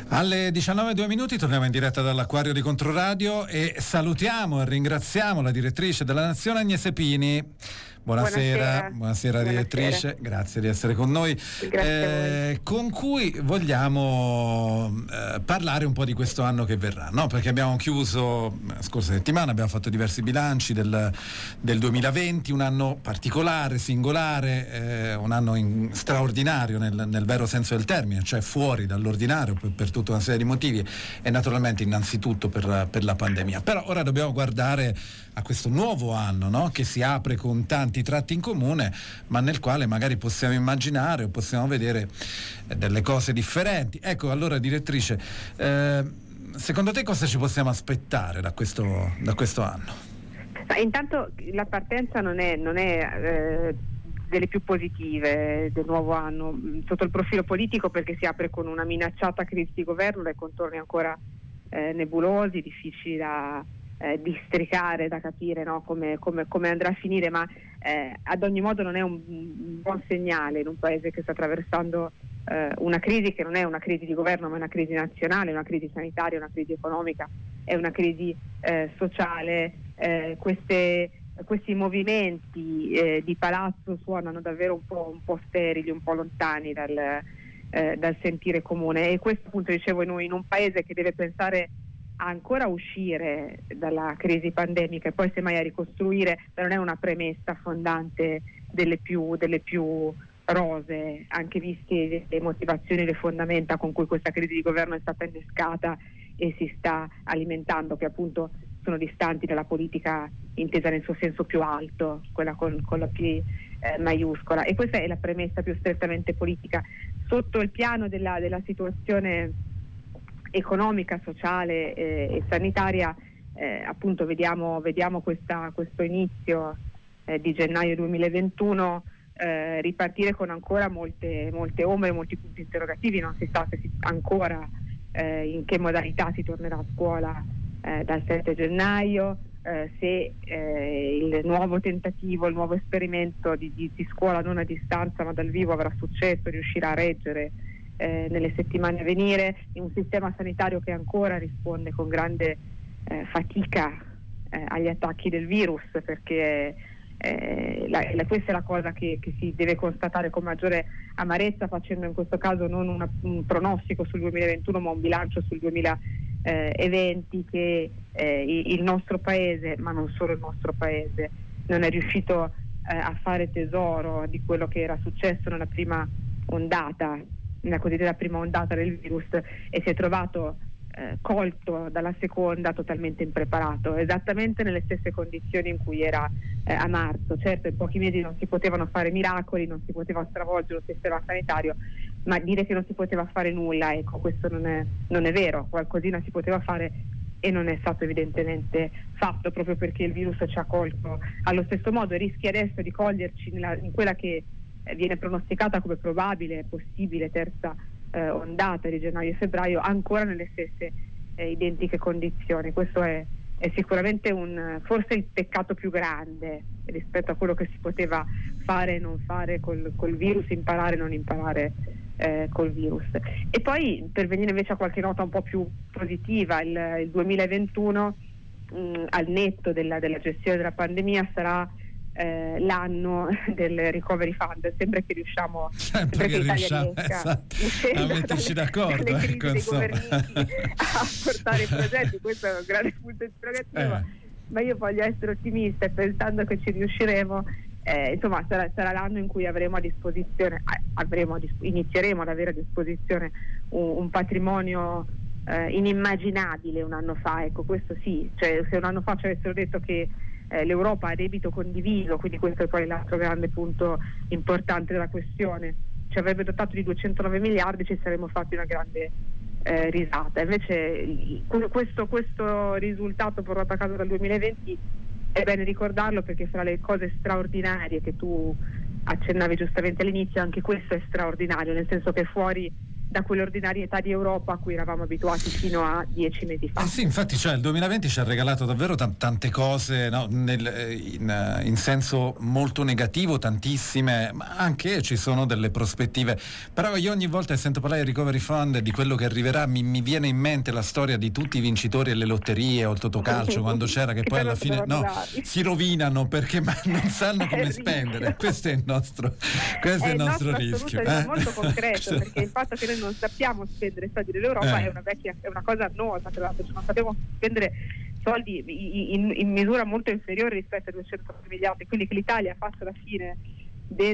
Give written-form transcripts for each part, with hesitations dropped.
Alle 19:02 torniamo in diretta dall'Acquario di Controradio e salutiamo e ringraziamo la direttrice della Nazione Agnese Pini. Buonasera direttrice, grazie di essere con noi, con cui vogliamo parlare un po' di questo anno che verrà, no? Perché abbiamo chiuso scorsa settimana, abbiamo fatto diversi bilanci del 2020, un anno particolare, singolare, un anno straordinario nel vero senso del termine, cioè fuori dall'ordinario per tutta una serie di motivi e naturalmente innanzitutto per la pandemia. Però ora dobbiamo guardare a questo nuovo anno, no? Che si apre con tanti tratti in comune, ma nel quale magari possiamo immaginare o possiamo vedere delle cose differenti. Ecco, allora direttrice, secondo te cosa ci possiamo aspettare da questo anno? Intanto la partenza non è delle più positive del nuovo anno sotto il profilo politico, perché si apre con una minacciata crisi di governo dai contorni ancora nebulosi, difficili da districare, da capire, no? come andrà a finire, ma ad ogni modo non è un buon segnale in un paese che sta attraversando una crisi che non è una crisi di governo, ma è una crisi nazionale, una crisi sanitaria, una crisi economica, è una crisi sociale. Questi movimenti di palazzo suonano davvero un po' sterili, un po' lontani dal sentire comune, e questo appunto dicevo in un paese che deve pensare ancora uscire dalla crisi pandemica e poi semmai a ricostruire, non è una premessa fondante delle più rose, anche visti le motivazioni, le fondamenta con cui questa crisi di governo è stata innescata e si sta alimentando, che appunto sono distanti dalla politica intesa nel suo senso più alto, quella con la P maiuscola, e questa è la premessa più strettamente politica. Sotto il piano della situazione economica, sociale e sanitaria, appunto vediamo questo inizio di gennaio 2021 ripartire con ancora molte ombre, molti punti interrogativi. Non si sa ancora in che modalità si tornerà a scuola dal 7 gennaio, se il nuovo tentativo, il nuovo esperimento di scuola non a distanza ma dal vivo avrà successo, riuscirà a reggere nelle settimane a venire, in un sistema sanitario che ancora risponde con grande fatica agli attacchi del virus, perché questa è la cosa che si deve constatare con maggiore amarezza, facendo in questo caso non un pronostico sul 2021 ma un bilancio sul 2020, che il nostro paese, ma non solo il nostro paese, non è riuscito a fare tesoro di quello che era successo nella prima ondata, nella cosiddetta prima ondata del virus, e si è trovato colto dalla seconda totalmente impreparato, esattamente nelle stesse condizioni in cui era a marzo. Certo, in pochi mesi non si potevano fare miracoli, non si poteva stravolgere il sistema sanitario, ma dire che non si poteva fare nulla, ecco, questo non è vero. Qualcosina si poteva fare e non è stato evidentemente fatto, proprio perché il virus ci ha colto allo stesso modo, e rischia adesso di coglierci in quella che viene pronosticata come probabile, possibile terza ondata di gennaio e febbraio, ancora nelle stesse identiche condizioni. Questo è sicuramente forse il peccato più grande rispetto a quello che si poteva fare e non fare col virus, imparare e non imparare col virus. E poi, per venire invece a qualche nota un po' più positiva, il 2021 al netto della gestione della pandemia sarà l'anno del recovery fund, sempre che riusciamo, sempre che riusciamo a metterci d'accordo dei governanti a portare i progetti. Questo è un grande punto interrogativo, ma io voglio essere ottimista e pensando che ci riusciremo. Insomma, sarà l'anno in cui avremo a disposizione, inizieremo ad avere a disposizione un patrimonio inimmaginabile un anno fa, ecco, questo sì. Cioè, se un anno fa ci avessero detto che l'Europa ha debito condiviso, quindi questo è poi l'altro grande punto importante della questione, ci avrebbe dotato di 209 miliardi, ci saremmo fatti una grande risata. Invece questo risultato portato a casa dal 2020 è bene ricordarlo, perché fra le cose straordinarie che tu accennavi giustamente all'inizio, anche questo è straordinario, nel senso che fuori da quell'ordinarietà di Europa a cui eravamo abituati fino a 10 mesi fa. Sì, infatti, cioè, il 2020 ci ha regalato davvero tante cose, no? In senso molto negativo, tantissime, ma anche ci sono delle prospettive. Però io ogni volta che sento parlare di Recovery Fund e di quello che arriverà, mi viene in mente la storia di tutti i vincitori alle lotterie o il totocalcio quando c'era, che poi alla fine si rovinano perché non sanno come spendere. Questo è il nostro rischio. È molto concreto, perché il fatto che noi non sappiamo spendere i soldi dell'Europa è una cosa annosa, tra l'altro, non sappiamo spendere soldi in misura molto inferiore rispetto ai 200 miliardi, quindi che l'Italia faccia la fine di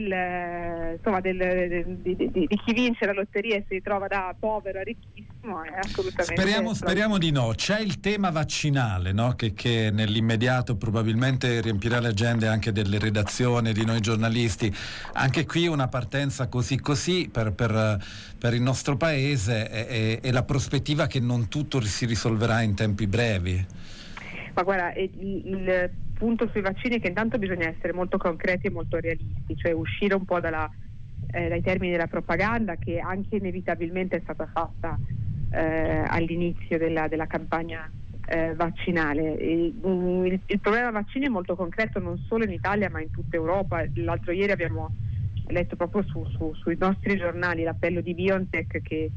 chi vince la lotteria e si ritrova da povero a ricchissimo è assolutamente speriamo di no. C'è il tema vaccinale, no? che nell'immediato probabilmente riempirà le agende anche delle redazioni, di noi giornalisti. Anche qui una partenza così per il nostro paese e la prospettiva che non tutto si risolverà in tempi brevi. Ma guarda, il punto sui vaccini è che intanto bisogna essere molto concreti e molto realisti, cioè uscire un po' dai termini della propaganda che anche inevitabilmente è stata fatta all'inizio della campagna vaccinale. Il problema vaccini è molto concreto non solo in Italia ma in tutta Europa. L'altro ieri abbiamo letto proprio sui nostri giornali l'appello di BioNTech che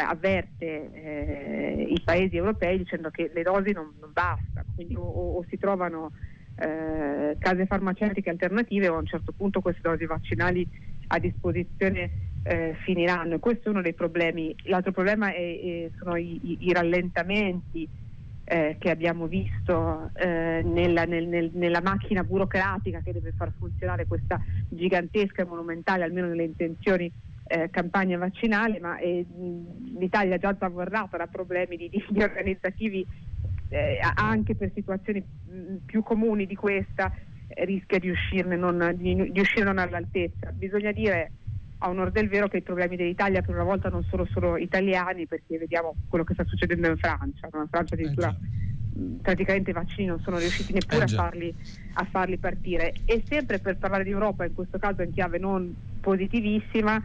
avverte i paesi europei dicendo che le dosi non bastano, quindi o si trovano case farmaceutiche alternative o a un certo punto queste dosi vaccinali a disposizione finiranno. Questo è uno dei problemi. L'altro problema sono i rallentamenti che abbiamo visto nella macchina burocratica che deve far funzionare questa gigantesca e monumentale, almeno nelle intenzioni, campagna vaccinale, ma l'Italia già zavorrata da problemi di organizzativi anche per situazioni più comuni di questa, rischia di uscire non all'altezza. Bisogna dire a onor del vero che i problemi dell'Italia per una volta non sono solo italiani, perché vediamo quello che sta succedendo in Francia, no? In Francia addirittura praticamente i vaccini non sono riusciti neppure a farli partire. E sempre per parlare di Europa, in questo caso in chiave non positivissima,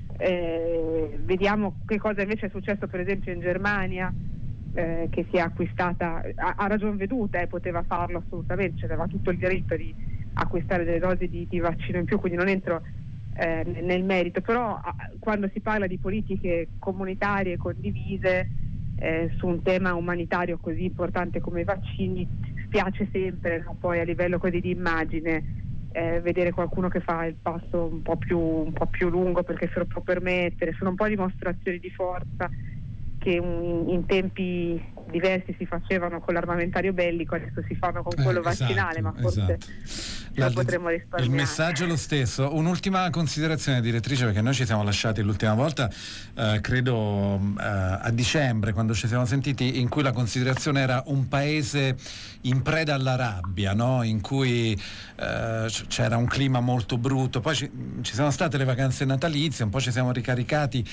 vediamo che cosa invece è successo per esempio in Germania, che si è acquistata a ragion veduta, poteva farlo assolutamente, aveva tutto il diritto di acquistare delle dosi di vaccino in più, quindi non entro nel merito, però quando si parla di politiche comunitarie condivise su un tema umanitario così importante come i vaccini, spiace sempre, no? Poi a livello così di immagine vedere qualcuno che fa il passo un po' più lungo perché se lo può permettere. Sono un po' dimostrazioni di forza che in tempi diversi si facevano con l'armamentario bellico, adesso si fanno con quello vaccinale, ma forse lo potremmo risparmiare. Il messaggio è lo stesso. Un'ultima considerazione, direttrice, perché noi ci siamo lasciati l'ultima volta, credo a dicembre, quando ci siamo sentiti, in cui la considerazione era un paese in preda alla rabbia, no? In cui c'era un clima molto brutto, poi ci sono state le vacanze natalizie, un po' ci siamo ricaricati.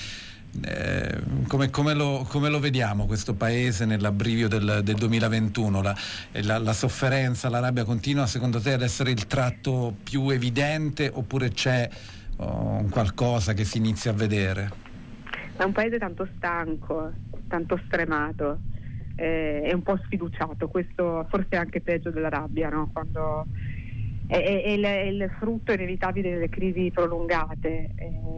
Come lo vediamo questo paese nell'abbrivio del 2021? La sofferenza, la rabbia continua secondo te ad essere il tratto più evidente, oppure c'è un qualcosa che si inizia a vedere? È un paese tanto stanco, tanto stremato, è un po' sfiduciato. Questo forse è anche peggio della rabbia, no? Quando è il frutto inevitabile delle crisi prolungate.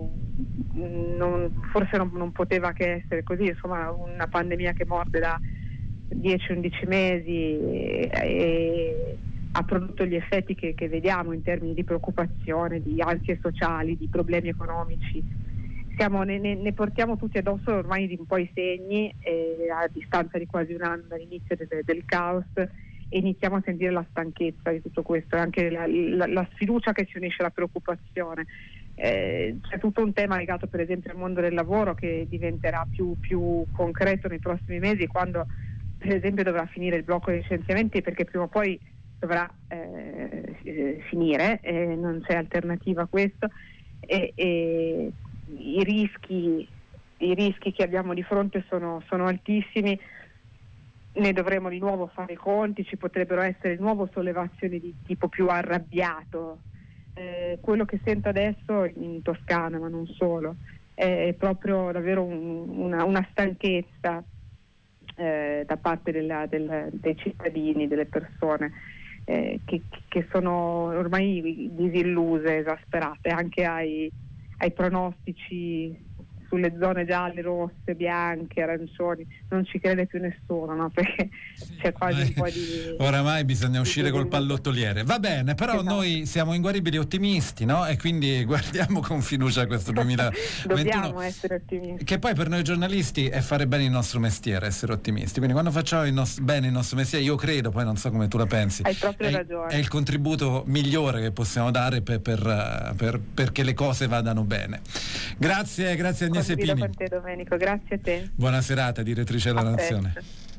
Forse non poteva che essere così, insomma, una pandemia che morde da 10-11 mesi e ha prodotto gli effetti che vediamo in termini di preoccupazione, di ansie sociali, di problemi economici. Ne portiamo tutti addosso ormai di un po' i segni, a distanza di quasi un anno dall'inizio del caos, e iniziamo a sentire la stanchezza di tutto questo e anche la sfiducia che si unisce alla preoccupazione. C'è tutto un tema legato per esempio al mondo del lavoro che diventerà più concreto nei prossimi mesi, quando per esempio dovrà finire il blocco dei licenziamenti, perché prima o poi dovrà finire, non c'è alternativa a questo, e i rischi che abbiamo di fronte sono altissimi. Ne dovremo di nuovo fare i conti, ci potrebbero essere di nuovo sollevazioni di tipo più arrabbiato. Quello che sento adesso in Toscana, ma non solo, è proprio davvero una stanchezza da parte dei cittadini, delle persone che sono ormai disilluse, esasperate anche ai pronostici sulle zone gialle, rosse, bianche, arancioni. Non ci crede più nessuno, no? Perché c'è quasi un po' di... Oramai bisogna uscire col pallottoliere. Va bene, però esatto. Noi siamo inguaribili ottimisti, no? E quindi guardiamo con fiducia questo 2021. Dobbiamo essere ottimisti. Che poi per noi giornalisti è fare bene il nostro mestiere, essere ottimisti. Quindi quando facciamo bene il nostro mestiere, io credo, poi non so come tu la pensi, hai proprio ragione. È il contributo migliore che possiamo dare perché le cose vadano bene. Grazie Agnese Pini. Con te, Domenico, grazie a te. Buona serata, direttrice della Nazione.